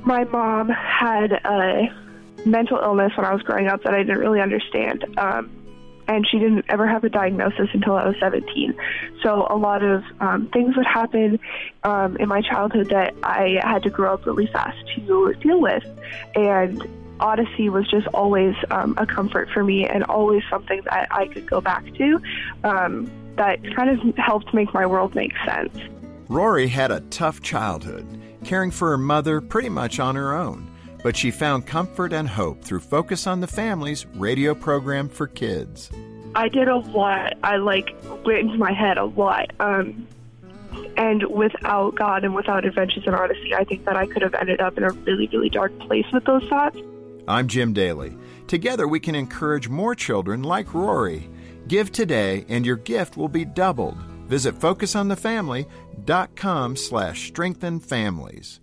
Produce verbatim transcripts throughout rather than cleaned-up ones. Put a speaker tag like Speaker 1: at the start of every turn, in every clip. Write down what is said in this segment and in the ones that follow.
Speaker 1: my mom had a mental illness when I was growing up that I didn't really understand. Um, and she didn't ever have a diagnosis until I was seventeen. So a lot of um, things would happen um, in my childhood that I had to grow up really fast to deal with. And Odyssey was just always um, a comfort for me and always something that I could go back to um, that kind of helped make my world make sense.
Speaker 2: Rory had a tough childhood, caring for her mother pretty much on her own. But she found comfort and hope through Focus on the Family's radio program for kids.
Speaker 1: I did a lot. I, like, went into my head a lot. Um, and without God and without Adventures in Odyssey, I think that I could have ended up in a really, really dark place with those thoughts.
Speaker 2: I'm Jim Daly. Together we can encourage more children like Rory. Give today and your gift will be doubled. Visit focus on the family dot com slash strengthen families.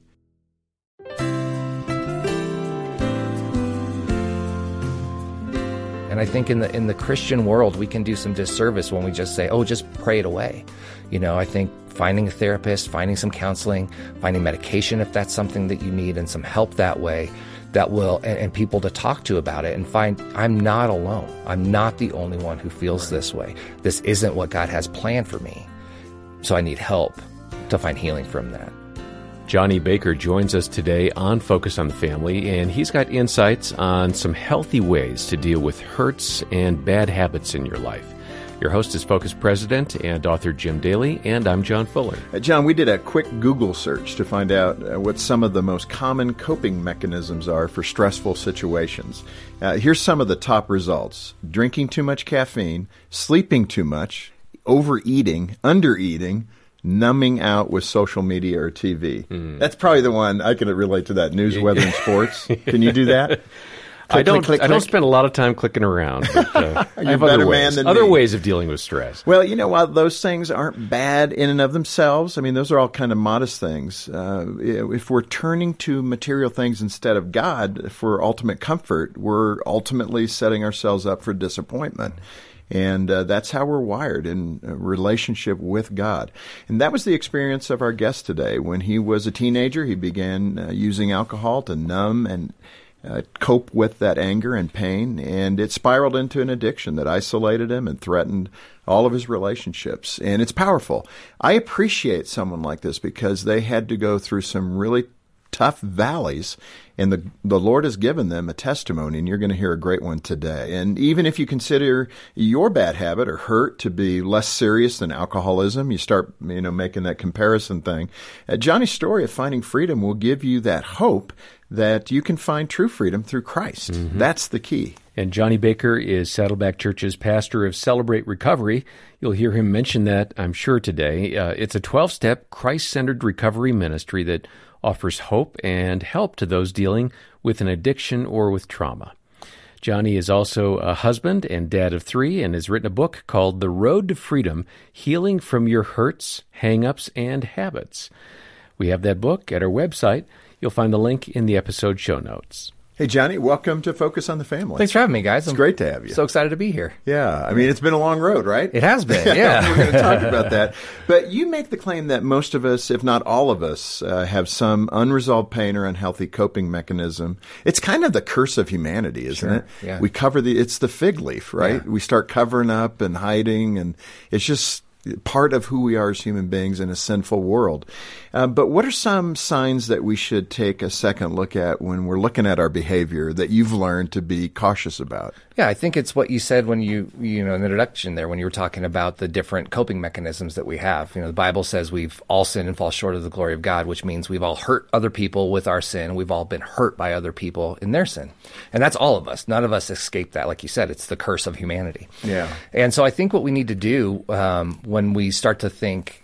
Speaker 3: And I think in the in the Christian world, we can do some disservice when we just say, oh, just pray it away. You know, I think finding a therapist, finding some counseling, finding medication if that's something that you need, and some help that way, that will, and, and people to talk to about it and find, I'm not alone. I'm not the only one who feels this way. This isn't what God has planned for me. So I need help to find healing from that.
Speaker 4: Johnny Baker joins us today on Focus on the Family, and he's got insights on some healthy ways to deal with hurts and bad habits in your life. Your host is Focus President and author Jim Daly, and I'm John Fuller.
Speaker 2: Uh, John, we did a quick Google search to find out uh, what some of the most common coping mechanisms are for stressful situations. Uh, here's some of the top results. Drinking too much caffeine, sleeping too much, overeating, undereating, numbing out with social media or T V. Mm. That's probably the one I can relate to, that news, weather, and sports. Can you do that?
Speaker 4: Click, I don't.
Speaker 2: Click, click,
Speaker 4: I don't
Speaker 2: click.
Speaker 4: spend a lot of time clicking around. But, uh, I have other ways. Other me. ways of dealing with stress.
Speaker 2: Well, you know, while those things aren't bad in and of themselves, I mean, those are all kind of modest things. Uh, if we're turning to material things instead of God for ultimate comfort, we're ultimately setting ourselves up for disappointment. And uh, that's how we're wired in a relationship with God. And that was the experience of our guest today. When he was a teenager, he began uh, using alcohol to numb and uh, cope with that anger and pain. And it spiraled into an addiction that isolated him and threatened all of his relationships. And it's powerful. I appreciate someone like this because they had to go through some really tough valleys, and the the Lord has given them a testimony, and you're going to hear a great one today. And even if you consider your bad habit or hurt to be less serious than alcoholism, you start you know making that comparison thing. Uh, Johnny's story of finding freedom will give you that hope that you can find true freedom through Christ. Mm-hmm. That's the key.
Speaker 4: And Johnny Baker is Saddleback Church's pastor of Celebrate Recovery. You'll hear him mention that, I'm sure, today. Uh, it's a twelve-step, Christ-centered recovery ministry that offers hope and help to those dealing with an addiction or with trauma. Johnny is also a husband and dad of three and has written a book called The Road to Freedom, Healing from Your Hurts, Hang-Ups, and Habits. We have that book at our website. You'll find the link in the episode show notes.
Speaker 2: Hey, Johnny, welcome to Focus on the Family.
Speaker 3: Thanks for having me, guys.
Speaker 2: It's
Speaker 3: I'm
Speaker 2: great to have you.
Speaker 3: So excited to be here.
Speaker 2: Yeah. I mean, it's been a long road, right?
Speaker 3: It has been, yeah.
Speaker 2: We're going to talk about that. But you make the claim that most of us, if not all of us, uh, have some unresolved pain or unhealthy coping mechanism. It's kind of the curse of humanity, isn't
Speaker 3: sure.
Speaker 2: it?
Speaker 3: Yeah.
Speaker 2: We cover the, it's the fig leaf, right? Yeah. We start covering up and hiding, and it's just part of who we are as human beings in a sinful world. Uh, but what are some signs that we should take a second look at when we're looking at our behavior that you've learned to be cautious about?
Speaker 3: Yeah, I think it's what you said when you, you know, in the introduction there, when you were talking about the different coping mechanisms that we have. You know, the Bible says we've all sinned and fall short of the glory of God, which means we've all hurt other people with our sin. We've all been hurt by other people in their sin. And that's all of us. None of us escape that. Like you said, it's the curse of humanity.
Speaker 2: Yeah.
Speaker 3: And so I think what we need to do um, when we start to think,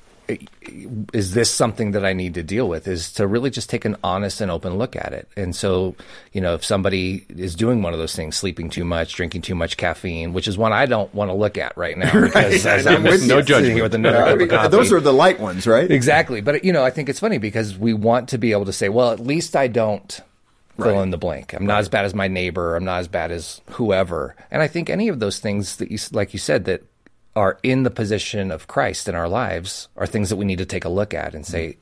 Speaker 3: is this something that I need to deal with, is to really just take an honest and open look at it. And so, you know, if somebody is doing one of those things, sleeping too much, drinking too much caffeine, which is one I don't want to look at right now, because
Speaker 2: right.
Speaker 3: I'm with
Speaker 4: no
Speaker 3: you,
Speaker 4: judgment
Speaker 3: here with another cup of coffee.
Speaker 2: Those are the light ones, right?
Speaker 3: Exactly. But, you know, I think it's funny because we want to be able to say, well, at least I don't fill
Speaker 2: right.
Speaker 3: in the blank. I'm
Speaker 2: right.
Speaker 3: not as bad as my neighbor. I'm not as bad as whoever. And I think any of those things that you, like you said, that are in the position of Christ in our lives are things that we need to take a look at and say,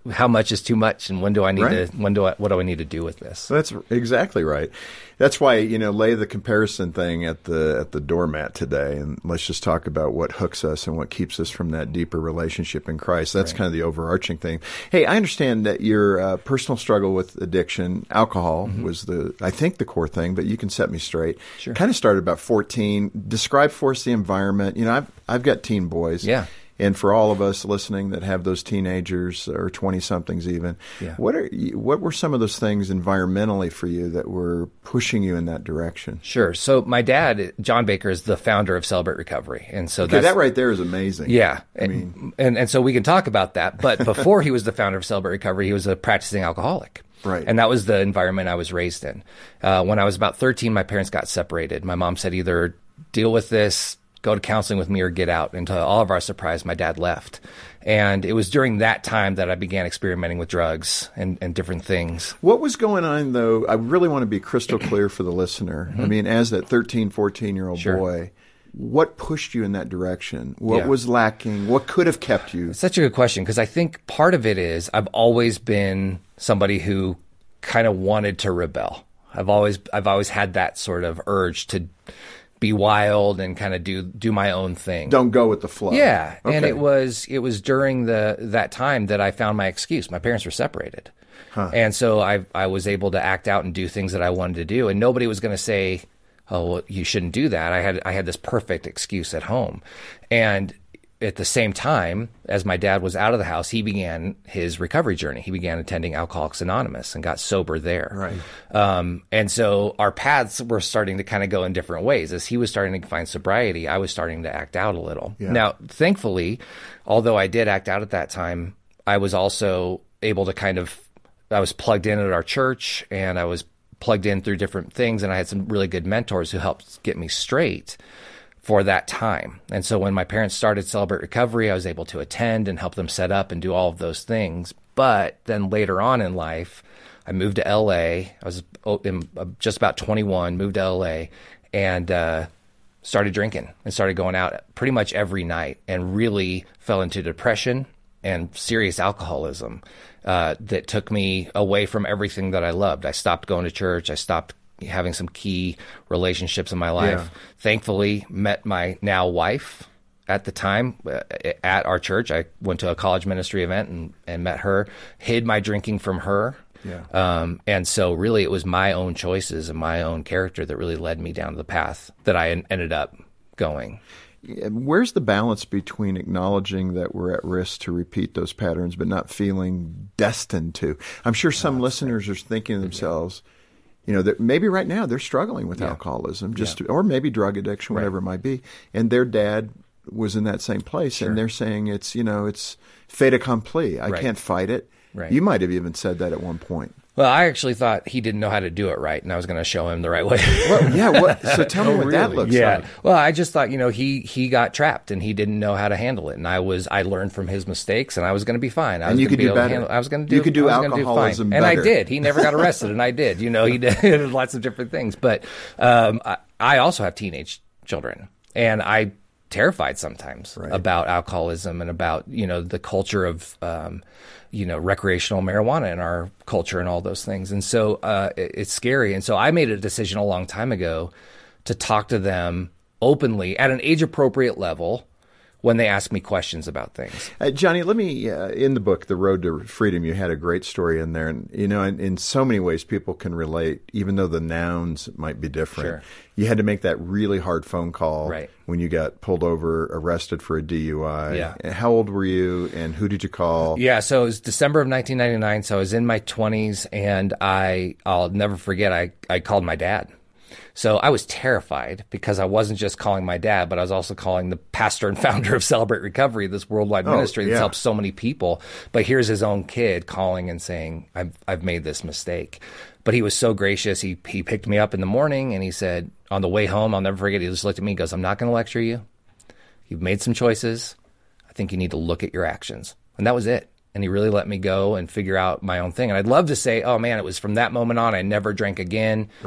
Speaker 3: how much is too much, and when do I need
Speaker 2: Right.
Speaker 3: to, when do I, what do I need to do with this?
Speaker 2: That's exactly right. That's why, you know, lay the comparison thing at the at the doormat today, and let's just talk about what hooks us and what keeps us from that deeper relationship in Christ. That's
Speaker 3: Right.
Speaker 2: kind of the overarching thing. Hey, I understand that your uh, personal struggle with addiction, alcohol mm-hmm. was the, I think, the core thing, but you can set me straight.
Speaker 3: Sure.
Speaker 2: Kind of started about fourteen. Describe for us the environment. You know, I've I've got teen boys.
Speaker 3: Yeah.
Speaker 2: And for all of us listening that have those teenagers or twenty-somethings even,
Speaker 3: Yeah.
Speaker 2: what are what were some of those things environmentally for you that were pushing you in that direction?
Speaker 3: Sure. So my dad, John Baker, is the founder of Celebrate Recovery. And so
Speaker 2: Okay,
Speaker 3: that's,
Speaker 2: that right there is amazing.
Speaker 3: Yeah.
Speaker 2: I
Speaker 3: and,
Speaker 2: mean,
Speaker 3: and, and so we can talk about that. But before he was the founder of Celebrate Recovery, he was a practicing alcoholic.
Speaker 2: Right.
Speaker 3: And that was the environment I was raised in. Uh, when I was about thirteen, my parents got separated. My mom said either deal with this, go to counseling with me, or get out. And to all of our surprise, my dad left. And it was during that time that I began experimenting with drugs and, and different things.
Speaker 2: what was going on, though? I really want to be crystal clear for the listener.
Speaker 3: Mm-hmm.
Speaker 2: I mean, as that thirteen, fourteen-year-old
Speaker 3: Sure.
Speaker 2: boy, what pushed you in that direction? What
Speaker 3: Yeah.
Speaker 2: was lacking? What could have kept you?
Speaker 3: It's such a good question, because I think part of it is I've always been somebody who kind of wanted to rebel. I've always I've always had that sort of urge to be wild and kind of do do my own thing.
Speaker 2: Don't go with the flow.
Speaker 3: Yeah, and
Speaker 2: Okay.
Speaker 3: it was it was during the that time that I found my excuse. My parents were separated,
Speaker 2: Huh.
Speaker 3: and so I I was able to act out and do things that I wanted to do, and nobody was going to say, "Oh, well, you shouldn't do that." I had I had this perfect excuse at home, and at the same time as my dad was out of the house, he began his recovery journey. He began attending Alcoholics Anonymous and got sober there.
Speaker 2: Right.
Speaker 3: Um, and so our paths were starting to kind of go in different ways. As he was starting to find sobriety, I was starting to act out a little.
Speaker 2: Yeah.
Speaker 3: Now, thankfully, although I did act out at that time, I was also able to kind of, I was plugged in at our church, and I was plugged in through different things, and I had some really good mentors who helped get me straight for that time. And so when my parents started Celebrate Recovery, I was able to attend and help them set up and do all of those things. But then later on in life, I moved to L A. I was just about twenty-one, moved to L A, and uh, started drinking and started going out pretty much every night, and really fell into depression and serious alcoholism uh, that took me away from everything that I loved. I stopped going to church. I stopped having some key relationships in my life.
Speaker 2: Yeah.
Speaker 3: Thankfully, met my now wife at the time uh, at our church. I went to a college ministry event and, and met her, hid my drinking from her.
Speaker 2: Yeah.
Speaker 3: Um, and so really it was my own choices and my own character that really led me down the path that I en- ended up going.
Speaker 2: Where's the balance between acknowledging that we're at risk to repeat those patterns, but not feeling destined to? I'm sure some listeners are thinking to themselves, you know, that maybe right now they're struggling with
Speaker 3: Yeah.
Speaker 2: alcoholism, just
Speaker 3: Yeah.
Speaker 2: or maybe drug addiction,
Speaker 3: Right.
Speaker 2: whatever it might be, and their dad was in that same place,
Speaker 3: Sure.
Speaker 2: and they're saying it's, you know, it's fait accompli. I
Speaker 3: Right.
Speaker 2: can't fight it.
Speaker 3: Right.
Speaker 2: You might have even said that at one point.
Speaker 3: Well, I actually thought he didn't know how to do it right, and I was going to show him the right way.
Speaker 2: Well, yeah. What, so tell me
Speaker 4: Oh,
Speaker 2: what that
Speaker 4: really?
Speaker 2: looks
Speaker 3: Yeah.
Speaker 2: like.
Speaker 3: Well, I just thought, you know, he he got trapped and he didn't know how to handle it, and I was I learned from his mistakes, and I was going to be fine. I
Speaker 2: And
Speaker 3: was
Speaker 2: you
Speaker 3: gonna
Speaker 2: could
Speaker 3: be
Speaker 2: do
Speaker 3: able to
Speaker 2: better.
Speaker 3: handle- I was going to do.
Speaker 2: You could do
Speaker 3: I was gonna
Speaker 2: alcoholism
Speaker 3: fine. and I
Speaker 2: better.
Speaker 3: did. He never got arrested, and I did. You know, he did lots of different things. But um, I, I also have teenage children, and I terrified sometimes
Speaker 2: Right.
Speaker 3: about alcoholism and about, you know, the culture of, um, you know, recreational marijuana in our culture and all those things. And so uh, it, it's scary. And so I made a decision a long time ago to talk to them openly at an age appropriate level when they ask me questions about things.
Speaker 2: Uh, Johnny, let me, uh, in the book, The Road to Freedom, you had a great story in there. And, you know, in, in so many ways, people can relate, even though the nouns might be different.
Speaker 3: Sure.
Speaker 2: You had to make that really hard phone call
Speaker 3: Right.
Speaker 2: when you got pulled over, arrested for a D U I.
Speaker 3: Yeah.
Speaker 2: How old were you, and who did you call?
Speaker 3: Yeah, so it was December of nineteen ninety-nine, so I was in my twenties, and I, I'll never forget, I, I called my dad. So I was terrified because I wasn't just calling my dad, but I was also calling the pastor and founder of Celebrate Recovery, this worldwide
Speaker 2: Oh,
Speaker 3: ministry that's
Speaker 2: yeah.
Speaker 3: helped so many people. But here's his own kid calling and saying, I've, I've made this mistake. But he was so gracious. He, he picked me up in the morning and he said, on the way home, I'll never forget, he just looked at me and goes, I'm not going to lecture you. You've made some choices. I think you need to look at your actions. And that was it. And he really let me go and figure out my own thing. And I'd love to say, oh man, it was from that moment on, I never drank again.
Speaker 2: Right.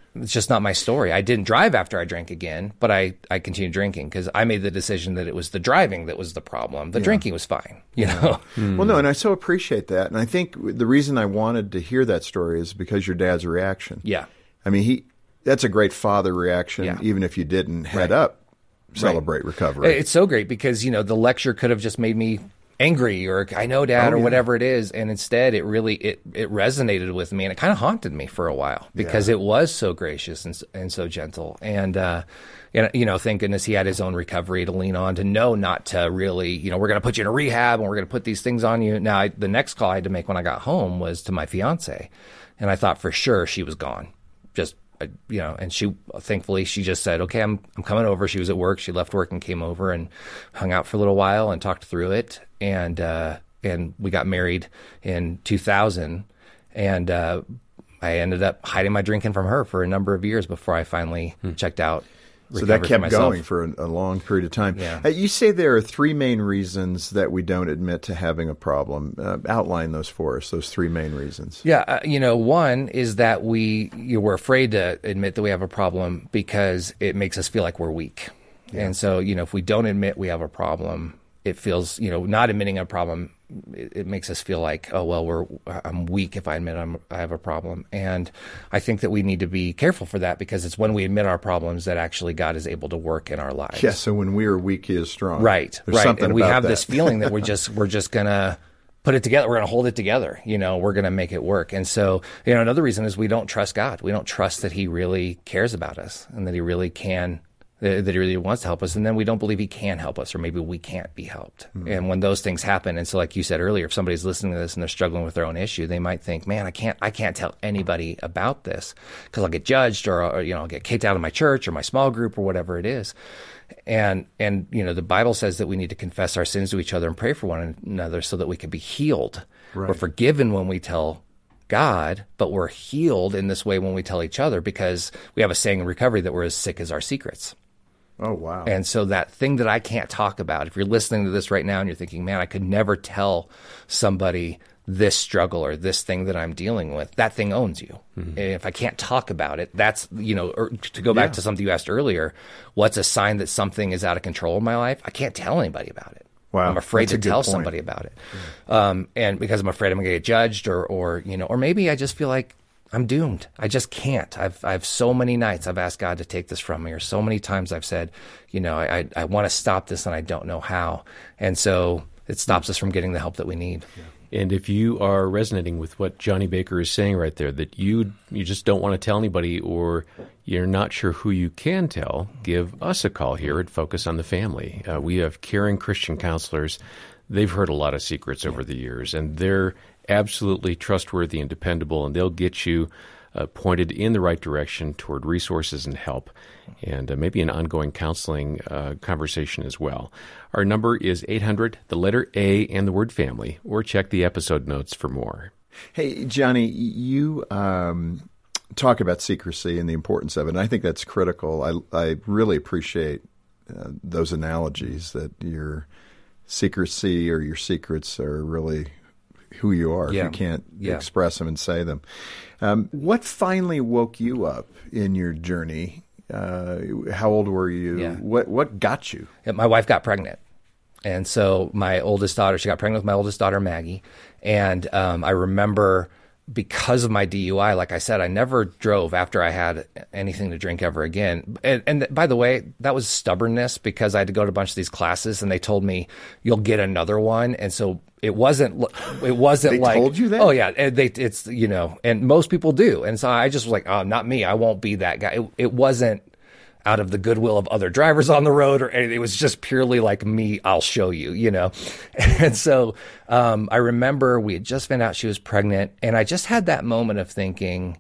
Speaker 3: it's just not my story. I didn't drive after I drank again, but I, I continued drinking because I made the decision that it was the driving that was the problem. The yeah. drinking was fine, you know?
Speaker 2: Mm. Well, no, and I so appreciate that. And I think the reason I wanted to hear that story is because your dad's reaction.
Speaker 3: Yeah.
Speaker 2: I mean, he that's a great father reaction, yeah. even if you didn't head right. up Celebrate right. Recovery.
Speaker 3: It's so great because, you know, the lecture could have just made me angry or I know Dad oh, or yeah. whatever it is. And instead it really, it, it resonated with me and it kind of haunted me for a while because yeah. it was so gracious and, and so gentle. And, uh, and, you know, thank goodness he had his own recovery to lean on, to know not to really, you know, we're going to put you in a rehab and we're going to put these things on you. Now, I, the next call I had to make when I got home was to my fiance. And I thought for sure she was gone. Just, you know, and she, thankfully, she just said, okay, I'm I'm coming over. She was at work. She left work and came over and hung out for a little while and talked through it. And, uh, and we got married in two thousand. And, uh, I ended up hiding my drinking from her for a number of years before I finally hmm. checked out.
Speaker 2: So that kept going for a, a long period of time.
Speaker 3: Yeah.
Speaker 2: Uh, you say there are three main reasons that we don't admit to having a problem. Uh, outline those for us, those three main reasons.
Speaker 3: Yeah, uh, you know, one is that we you know, we're afraid to admit that we have a problem because it makes us feel like we're weak. Yeah. And so, you know, if we don't admit we have a problem, it feels, you know, not admitting a problem, it, it makes us feel like, oh, well, we're I'm weak if I admit I'm, I have a problem. And I think that we need to be careful for that because it's when we admit our problems that actually God is able to work in our lives.
Speaker 2: Yeah, so when we are weak, He is strong.
Speaker 3: Right,
Speaker 2: There's
Speaker 3: right.
Speaker 2: Something
Speaker 3: and we
Speaker 2: about
Speaker 3: have
Speaker 2: that.
Speaker 3: this feeling that we're just we're just going to put it together. We're going to hold it together. You know, we're going to make it work. And so, you know, another reason is we don't trust God. We don't trust that He really cares about us and that He really can that he really wants to help us, and then we don't believe He can help us, or maybe we can't be helped. Mm-hmm. And when those things happen, and so like you said earlier, if somebody's listening to this and they're struggling with their own issue, they might think, man, I can't I can't tell anybody about this because I'll get judged, or, or you know, I'll get kicked out of my church or my small group or whatever it is. And, and you know, the Bible says that we need to confess our sins to each other and pray for one another so that we can be healed. Right. We're forgiven when we tell God, but we're healed in this way when we tell each other, because we have a saying in recovery that we're as sick as our secrets.
Speaker 2: Oh, wow.
Speaker 3: And so that thing that I can't talk about, if you're listening to this right now and you're thinking, man, I could never tell somebody this struggle or this thing that I'm dealing with, that thing owns you. Mm-hmm. And if I can't talk about it, that's, you know, or to go back yeah. to something you asked earlier, what's a sign that something is out of control in my life? I can't tell anybody about it.
Speaker 2: Wow.
Speaker 3: I'm afraid
Speaker 2: That's
Speaker 3: to tell somebody about it. Yeah. Um, and because I'm afraid I'm going to get judged, or, or, you know, or maybe I just feel like I'm doomed. I just can't. I've, I've so many nights I've asked God to take this from me, or so many times I've said, you know, I, I, I want to stop this and I don't know how. And so it stops us from getting the help that we need.
Speaker 4: Yeah. And if you are resonating with what Johnny Baker is saying right there, that you you just don't want to tell anybody, or you're not sure who you can tell, give us a call here at Focus on the Family. Uh, we have caring Christian counselors. They've heard a lot of secrets over the years, and they're absolutely trustworthy and dependable, and they'll get you uh, pointed in the right direction toward resources and help, and uh, maybe an ongoing counseling uh, conversation as well. Our number is eight hundred, the letter A, and the word family, or check the episode notes for more.
Speaker 2: Hey, Johnny, you um, talk about secrecy and the importance of it, and I think that's critical. I, I really appreciate uh, those analogies, that your secrecy or your secrets are really who you are
Speaker 3: yeah.
Speaker 2: if you can't
Speaker 3: yeah.
Speaker 2: express them and say them. Um, what finally woke you up in your journey? Uh, how old were you?
Speaker 3: Yeah.
Speaker 2: What what got you?
Speaker 3: My wife got pregnant. And so my oldest daughter, she got pregnant with my oldest daughter, Maggie. And um, I remember, because of my D U I, like I said, I never drove after I had anything to drink ever again. And, and by the way, that was stubbornness, because I had to go to a bunch of these classes and they told me, you'll get another one. And so it wasn't, it wasn't
Speaker 2: they
Speaker 3: like,
Speaker 2: told you that?
Speaker 3: Oh yeah. And they, it's, you know, and most people do. And so I just was like, oh, not me. I won't be that guy. It, it wasn't out of the goodwill of other drivers on the road, or anything. It was just purely like, me, I'll show you, you know? And so um, I remember we had just found out she was pregnant, and I just had that moment of thinking,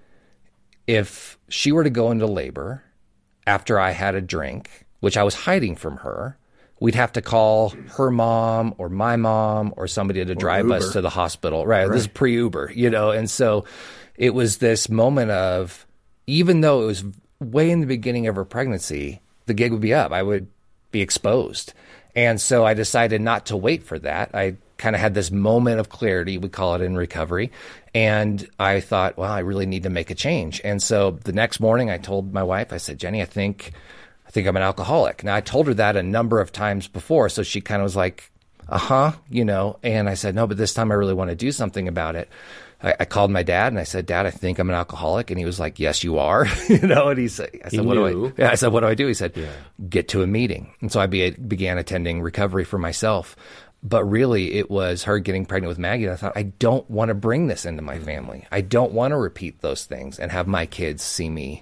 Speaker 3: if she were to go into labor after I had a drink, which I was hiding from her, we'd have to call her mom or my mom or somebody to drive us to the hospital. Right. right. This is pre-Uber, you know? And so it was this moment of, even though it was way in the beginning of her pregnancy, the gig would be up. I would be exposed. And so I decided not to wait for that. I kind of had this moment of clarity, we call it in recovery. And I thought, well, I really need to make a change. And so the next morning I told my wife, I said, Jenny, I think, I think I'm an alcoholic. Now I told her that a number of times before. So she kind of was like, uh-huh, you know, and I said, no, but this time I really want to do something about it. I, I called my dad and I said, Dad, I think I'm an alcoholic. And he was like, yes, you are. you know, and he said, I said,
Speaker 4: he
Speaker 3: what
Speaker 4: knew.
Speaker 3: do I, yeah, I said, what do I do? He said,
Speaker 4: yeah.
Speaker 3: get to a meeting. And so I be, began attending recovery for myself. But really it was her getting pregnant with Maggie. And I thought, I don't want to bring this into my family. I don't want to repeat those things and have my kids see me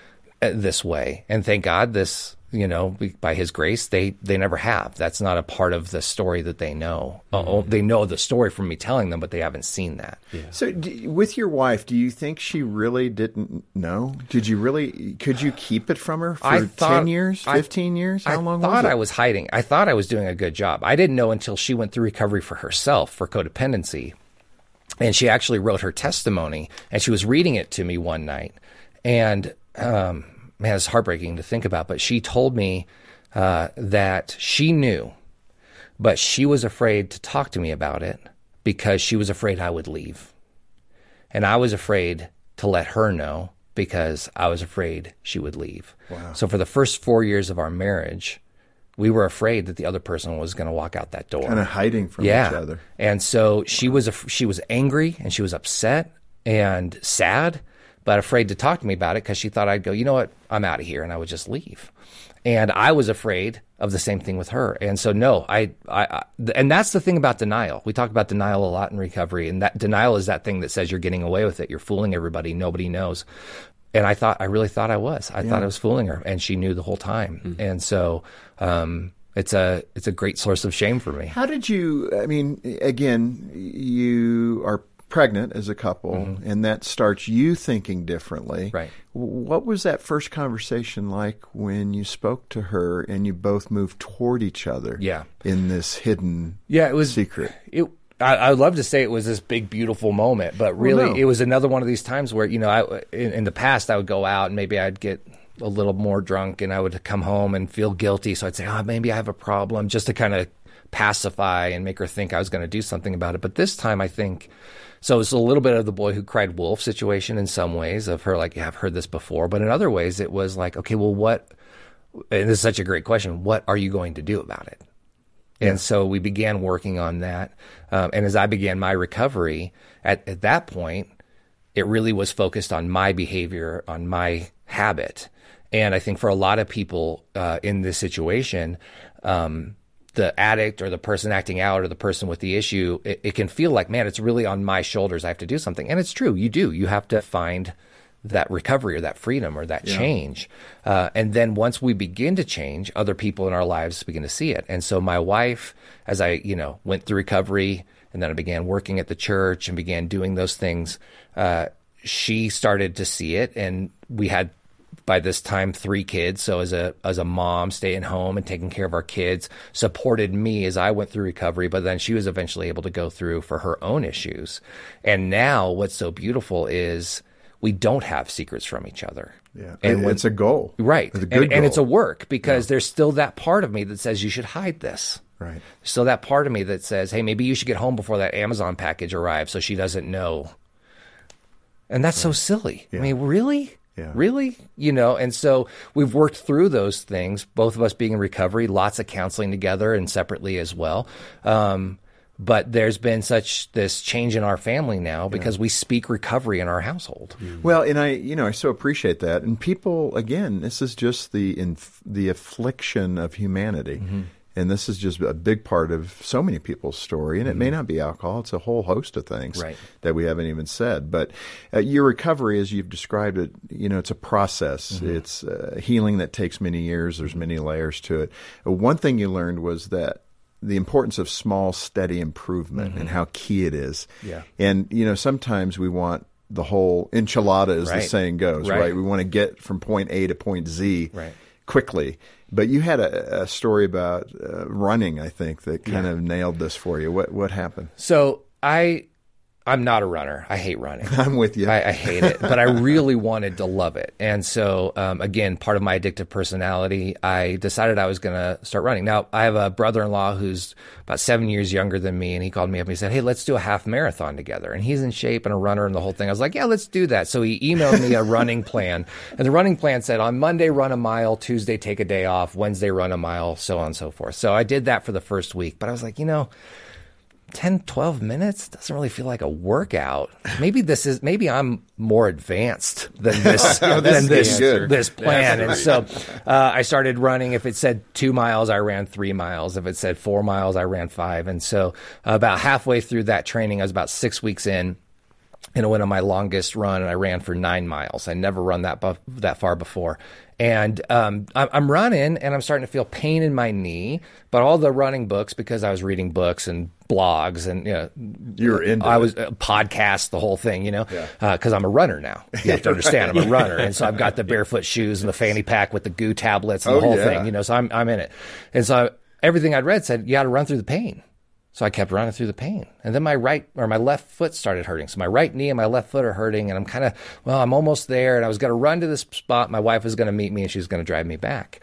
Speaker 3: this way. And thank God this, you know, by his grace, they, they never have. That's not a part of the story that they know. Mm-hmm. Uh, they know the story from me telling them, but they haven't seen that.
Speaker 2: Yeah. So d- with your wife, do you think she really didn't know? Did you really, could you keep it from her for
Speaker 3: I thought,
Speaker 2: ten years, fifteen
Speaker 3: I,
Speaker 2: years? How
Speaker 3: I
Speaker 2: long
Speaker 3: was it? I thought I was hiding. I thought I was doing a good job. I didn't know until she went through recovery for herself for codependency. And she actually wrote her testimony and she was reading it to me one night. And, um, man, it's heartbreaking to think about, but she told me uh, that she knew, but she was afraid to talk to me about it because she was afraid I would leave. And I was afraid to let her know because I was afraid she would leave.
Speaker 2: Wow.
Speaker 3: So for the first four years of our marriage, we were afraid that the other person was going to walk out that door.
Speaker 2: Kind of hiding from
Speaker 3: yeah.
Speaker 2: each other.
Speaker 3: And so she was af- she was angry and she was upset and sad, but afraid to talk to me about it because she thought I'd go, you know what, I'm out of here, and I would just leave. And I was afraid of the same thing with her. And so, no, I, I, I, and that's the thing about denial. We talk about denial a lot in recovery, and that denial is that thing that says you're getting away with it. You're fooling everybody. Nobody knows. And I thought, I really thought I was. I yeah. thought I was fooling her, and she knew the whole time. Mm-hmm. And so, um, it's a, it's a great source of shame for me.
Speaker 2: How did you, I mean, again, you are pregnant as a couple, mm-hmm. and that starts you thinking differently.
Speaker 3: Right.
Speaker 2: What was that first conversation like when you spoke to her and you both moved toward each other?
Speaker 3: Yeah.
Speaker 2: In this hidden
Speaker 3: yeah, it was,
Speaker 2: secret.
Speaker 3: It, I, I would love to say it was this big, beautiful moment, but really
Speaker 2: well, no.
Speaker 3: it was another one of these times where, you know, I, in, in the past I would go out and maybe I'd get a little more drunk and I would come home and feel guilty. So I'd say, oh, maybe I have a problem, just to kind of pacify and make her think I was going to do something about it. But this time I think, so it's a little bit of the boy who cried wolf situation in some ways of her, like, yeah, I've heard this before. But in other ways, it was like, okay, well, what, and this is such a great question, what are you going to do about it? Yeah. And so we began working on that. Um, and as I began my recovery, at, at that point, it really was focused on my behavior, on my habit. And I think for a lot of people uh, in this situation, um, the addict or the person acting out or the person with the issue, it, it can feel like, man, it's really on my shoulders. I have to do something. And it's true. You do. You have to find that recovery or that freedom or that yeah. change. Uh, and then once we begin to change, other people in our lives begin to see it. And so my wife, as I, you know, went through recovery and then I began working at the church and began doing those things, uh, she started to see it. And we had, by this time, three kids. So as a as a mom, staying home and taking care of our kids, supported me as I went through recovery. But then she was eventually able to go through for her own issues. And now what's so beautiful is we don't have secrets from each other.
Speaker 2: Yeah, and
Speaker 3: when,
Speaker 2: it's a goal.
Speaker 3: Right.
Speaker 2: It's a good
Speaker 3: and,
Speaker 2: goal.
Speaker 3: and it's a work because
Speaker 2: yeah.
Speaker 3: there's still that part of me that says you should hide this.
Speaker 2: Right.
Speaker 3: There's still that part of me that says, hey, maybe you should get home before that Amazon package arrives so she doesn't know. And that's right. so silly. Yeah. I mean, really?
Speaker 2: Yeah.
Speaker 3: Really? You know, and so we've worked through those things, both of us being in recovery, lots of counseling together and separately as well. Um, but there's been such this change in our family now because yeah. we speak recovery in our household.
Speaker 2: Mm-hmm. Well, and I, you know, I so appreciate that. And people, again, this is just the inf- the affliction of humanity. Mm-hmm. And this is just a big part of so many people's story. And it mm-hmm. may not be alcohol. It's a whole host of things
Speaker 3: right.
Speaker 2: that we haven't even said. But uh, your recovery, as you've described it, you know, it's a process. Mm-hmm. It's uh, healing that takes many years. There's many layers to it. Uh, one thing you learned was that the importance of small, steady improvement mm-hmm. and how key it is.
Speaker 3: Yeah.
Speaker 2: And, you know, sometimes we want the whole enchilada, as
Speaker 3: right.
Speaker 2: the saying goes,
Speaker 3: right.
Speaker 2: right? We want to get from point A to point Z
Speaker 3: right. quickly.
Speaker 2: But you had a, a story about uh, running, I think, that kind
Speaker 3: yeah.
Speaker 2: of nailed this for you. What what happened?
Speaker 3: So I I'm not a runner. I hate running.
Speaker 2: I'm with you.
Speaker 3: I, I hate it, but I really wanted to love it. And so, um, again, part of my addictive personality, I decided I was going to start running. Now, I have a brother-in-law who's about seven years younger than me, and he called me up and he said, hey, let's do a half marathon together. And he's in shape and a runner and the whole thing. I was like, yeah, let's do that. So he emailed me a running plan. And the running plan said, on Monday, run a mile, Tuesday, take a day off, Wednesday, run a mile, so on and so forth. So I did that for the first week. But I was like, you know, ten, twelve minutes doesn't really feel like a workout. Maybe this is, maybe I'm more advanced than this, than this, this plan. And so, uh, I started running. If it said two miles, I ran three miles. If it said four miles, I ran five. And so uh, about halfway through that training, I was about six weeks in. And I went on my longest run, and I ran for nine miles. I never run that bu- that far before. And um, I'm, I'm running, and I'm starting to feel pain in my knee. But all the running books, because I was reading books and blogs, and you know,
Speaker 2: you're into
Speaker 3: I
Speaker 2: it.
Speaker 3: was uh, podcasts, the whole thing, you know, because
Speaker 2: Yeah.
Speaker 3: uh, I'm a runner now. You have to understand, I'm a runner, and so I've got the barefoot shoes and the fanny pack with the goo tablets and
Speaker 2: Oh,
Speaker 3: the whole
Speaker 2: yeah.
Speaker 3: thing, you know. So I'm I'm in it, and so I, everything I'd read said you got to run through the pain. So I kept running through the pain. And then my right or my left foot started hurting. So my right knee and my left foot are hurting. And I'm kind of, well, I'm almost there. And I was going to run to this spot. My wife was going to meet me and she was going to drive me back.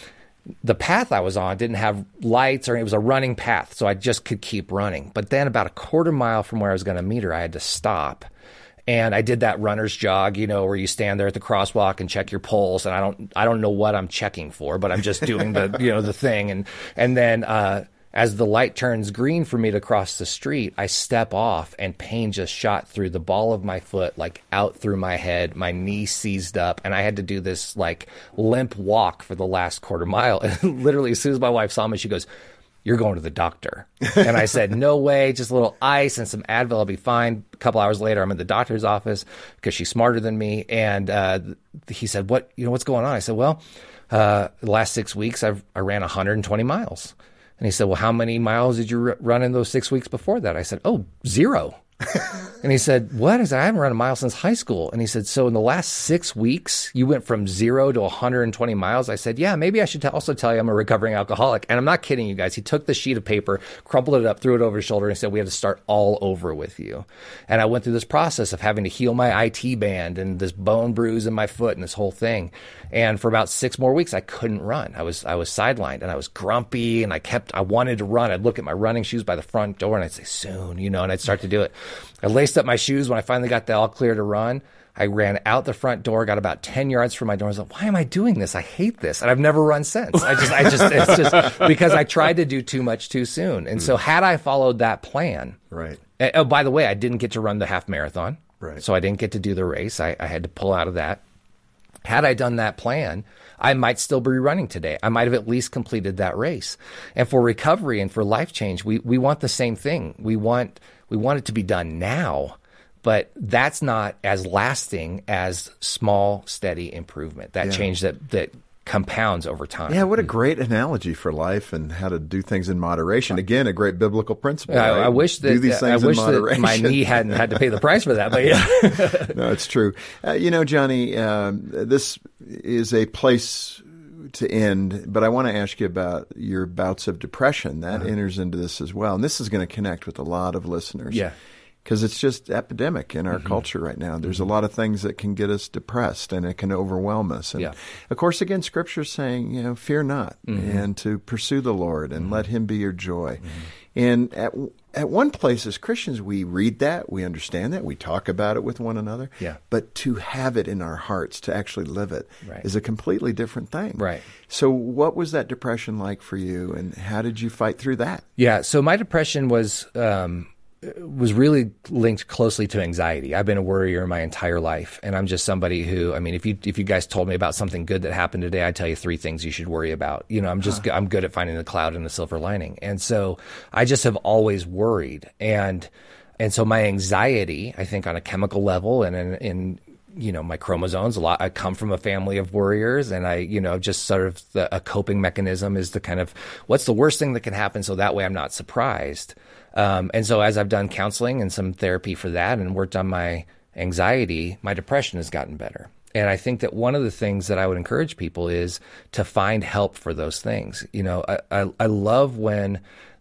Speaker 3: The path I was on didn't have lights, or it was a running path. So I just could keep running. But then about a quarter mile from where I was going to meet her, I had to stop. And I did that runner's jog, you know, where you stand there at the crosswalk and check your pulse. And I don't, I don't know what I'm checking for, but I'm just doing the, you know, the thing. And, and then, uh, as the light turns green for me to cross the street, I step off and pain just shot through the ball of my foot, like out through my head. My knee seized up, and I had to do this like limp walk for the last quarter mile. And literally, as soon as my wife saw me, she goes, "You're going to the doctor." And I said, "No way, just a little ice and some Advil, I'll be fine." A couple hours later, I'm in the doctor's office because she's smarter than me. And uh, he said, "What, you know, what's going on?" I said, "Well, uh, the last six weeks, I've, I ran one hundred twenty miles. And he said, "Well, how many miles did you r- run in those six weeks before that?" I said, "Oh, zero." And he said, "What?" I said, "I haven't run a mile since high school." And he said, "So in the last six weeks, you went from zero to one hundred twenty miles?" I said, "Yeah, maybe I should t- also tell you I'm a recovering alcoholic." And I'm not kidding you guys. He took the sheet of paper, crumpled it up, threw it over his shoulder, and said, "We have to start all over with you." And I went through this process of having to heal my I T band and this bone bruise in my foot and this whole thing. And for about six more weeks, I couldn't run. I was I was sidelined, and I was grumpy, and I kept, I wanted to run. I'd look at my running shoes by the front door, and I'd say, "Soon," you know, and I'd start to do it. I laced up my shoes. When I finally got the all clear to run, I ran out the front door, got about ten yards from my door. I was like, "Why am I doing this? I hate this." And I've never run since. I just, I just, it's just because I tried to do too much too soon. And so had I followed that plan,
Speaker 2: Right.
Speaker 3: uh, oh, by the way, I didn't get to run the half marathon.
Speaker 2: Right.
Speaker 3: So I didn't get to do the race. I, I had to pull out of that. Had I done that plan, I might still be running today. I might have at least completed that race. And for recovery and for life change, we, we want the same thing. We want, we want it to be done now, but that's not as lasting as small, steady improvement. That
Speaker 2: Yeah.
Speaker 3: change that, that compounds over time.
Speaker 2: Yeah, what a great analogy for life and how to do things in moderation. Again, a great biblical principle.
Speaker 3: I,
Speaker 2: right?
Speaker 3: I wish that
Speaker 2: do these
Speaker 3: I
Speaker 2: things in
Speaker 3: wish that
Speaker 2: moderation.
Speaker 3: my knee hadn't had to pay the price for that. But yeah,
Speaker 2: No, it's true. Uh, you know, Johnny, um, this is a place to end, but I want to ask you about your bouts of depression. That uh-huh. enters into this as well. And this is going to connect with a lot of listeners.
Speaker 3: Yeah.
Speaker 2: Because it's just epidemic in our mm-hmm. culture right now. There's mm-hmm. a lot of things that can get us depressed, and it can overwhelm us. And
Speaker 3: yeah.
Speaker 2: of course, again, Scripture's saying, you know, fear not,
Speaker 3: mm-hmm.
Speaker 2: and to pursue the Lord and
Speaker 3: mm-hmm.
Speaker 2: let Him be your joy.
Speaker 3: Mm-hmm.
Speaker 2: And at at one place, as Christians, we read that, we understand that, we talk about it with one another.
Speaker 3: Yeah.
Speaker 2: But to have it in our hearts, to actually live it,
Speaker 3: right.
Speaker 2: is a completely different thing.
Speaker 3: Right.
Speaker 2: So, what was that depression like for you, and how did you fight through that?
Speaker 3: Yeah. So my depression was. Um, was really linked closely to anxiety. I've been a worrier my entire life, and I'm just somebody who, I mean, if you if you guys told me about something good that happened today, I'd tell you three things you should worry about. You know, I'm just huh. I'm good at finding the cloud and the silver lining, and so I just have always worried, and and so my anxiety, I think, on a chemical level and in, in you know, my chromosomes, a lot, I come from a family of worriers, and I, you know, just sort of the, a coping mechanism is to kind of, what's the worst thing that can happen? So that way I'm not surprised. Um, and so as I've done counseling and some therapy for that and worked on my anxiety, my depression has gotten better. And I think that one of the things that I would encourage people is to find help for those things. You know, I, I, I love when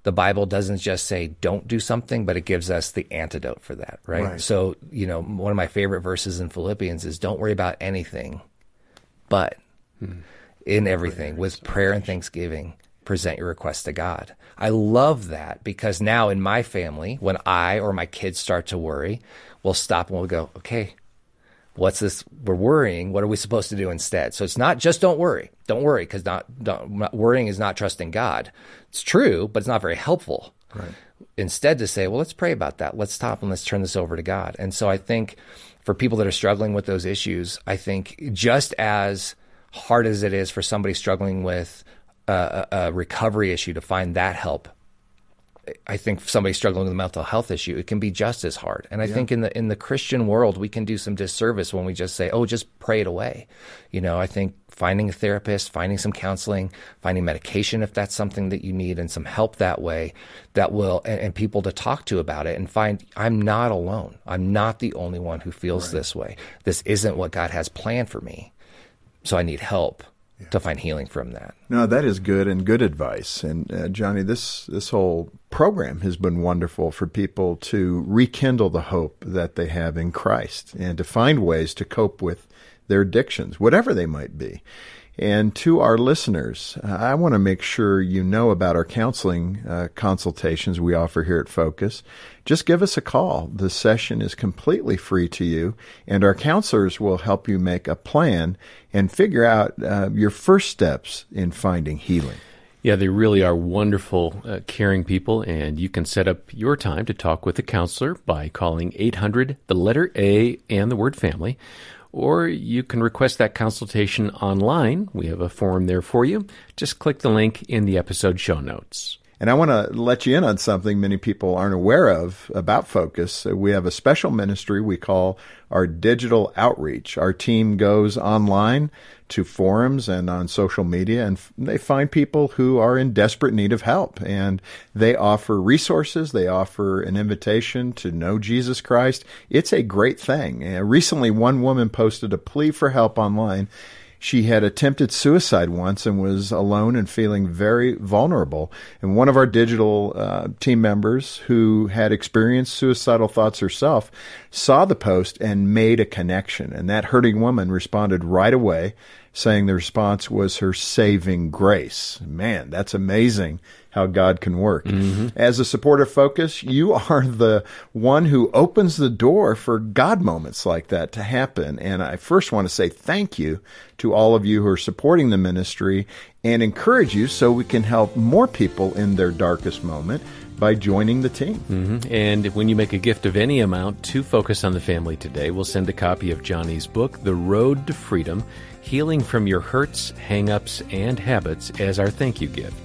Speaker 3: the Bible doesn't just say don't do something, but it gives us the antidote for that, right?
Speaker 2: Right.
Speaker 3: So, you know, one of my favorite verses in Philippians is don't worry about anything, but hmm. in everything, with prayer and thanksgiving, present your requests to God. I love that because now in my family, when I or my kids start to worry, we'll stop and we'll go, okay, what's this? We're worrying. What are we supposed to do instead? So it's not just don't worry. Don't worry because not, don't, worrying is not trusting God. It's true, but it's not very helpful.
Speaker 2: Right.
Speaker 3: Instead to say, well, let's pray about that. Let's stop and let's turn this over to God. And so I think for people that are struggling with those issues, I think just as hard as it is for somebody struggling with a, a recovery issue to find that help, I think somebody struggling with a mental health issue, it can be just as hard. And I yeah. think in the in the Christian world, we can do some disservice when we just say, oh, just pray it away. You know, I think finding a therapist, finding some counseling, finding medication if that's something that you need, and some help that way that will, and, and people to talk to about it and find, I'm not alone. I'm not the only one who feels right. this way. This isn't what God has planned for me. So I need help. Yeah. To find healing from that.
Speaker 2: No, that is good and good advice. And uh, Johnny, this this whole program has been wonderful for people to rekindle the hope that they have in Christ and to find ways to cope with their addictions, whatever they might be. And to our listeners, uh, I want to make sure you know about our counseling uh, consultations we offer here at Focus. Just give us a call. The session is completely free to you, and our counselors will help you make a plan and figure out uh, your first steps in finding healing.
Speaker 4: Yeah, they really are wonderful, uh, caring people, and you can set up your time to talk with a counselor by calling eight hundred, the letter A, and the word family. Or you can request that consultation online. We have a form there for you. Just click the link in the episode show notes.
Speaker 2: And I want to let you in on something many people aren't aware of about Focus. We have a special ministry we call our digital outreach. Our team goes online to forums and on social media, and they find people who are in desperate need of help. And they offer resources. They offer an invitation to know Jesus Christ. It's a great thing. And recently, one woman posted a plea for help online. She had attempted suicide once and was alone and feeling very vulnerable. And one of our digital uh, team members who had experienced suicidal thoughts herself saw the post and made a connection. And that hurting woman responded right away, saying the response was her saving grace. Man, that's amazing how God can work. Mm-hmm. As a supporter of Focus, you are the one who opens the door for God moments like that to happen. And I first want to say thank you to all of you who are supporting the ministry and encourage you so we can help more people in their darkest moment by joining the team.
Speaker 4: Mm-hmm. And when you make a gift of any amount to Focus on the Family today, we'll send a copy of Johnny's book, The Road to Freedom, Healing from Your Hurts, Hang-Ups, and Habits, as our thank you gift.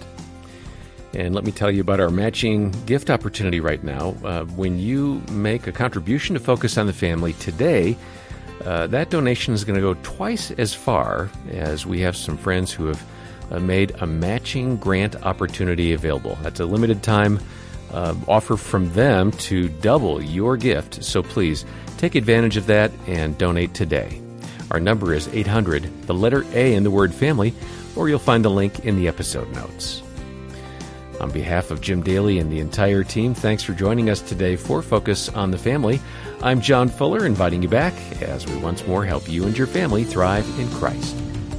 Speaker 4: And let me tell you about our matching gift opportunity right now. Uh, when you make a contribution to Focus on the Family today, uh, that donation is going to go twice as far, as we have some friends who have uh, made a matching grant opportunity available. That's a limited time uh, offer from them to double your gift. So please take advantage of that and donate today. Our number is eight hundred, the letter A in the word family, or you'll find the link in the episode notes. On behalf of Jim Daly and the entire team, thanks for joining us today for Focus on the Family. I'm John Fuller, inviting you back as we once more help you and your family thrive in Christ.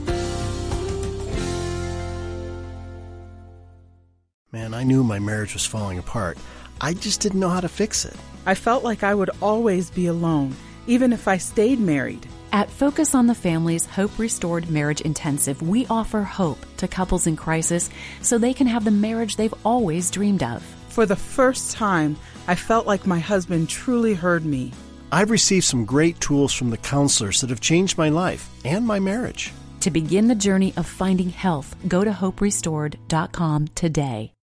Speaker 5: Man, I knew my marriage was falling apart. I just didn't know how to fix it.
Speaker 6: I felt like I would always be alone, even if I stayed married.
Speaker 7: At Focus on the Family's Hope Restored Marriage Intensive, we offer hope to couples in crisis so they can have the marriage they've always dreamed of.
Speaker 6: For the first time, I felt like my husband truly heard me.
Speaker 5: I've received some great tools from the counselors that have changed my life and my marriage.
Speaker 7: To begin the journey of finding health, go to hope restored dot com today.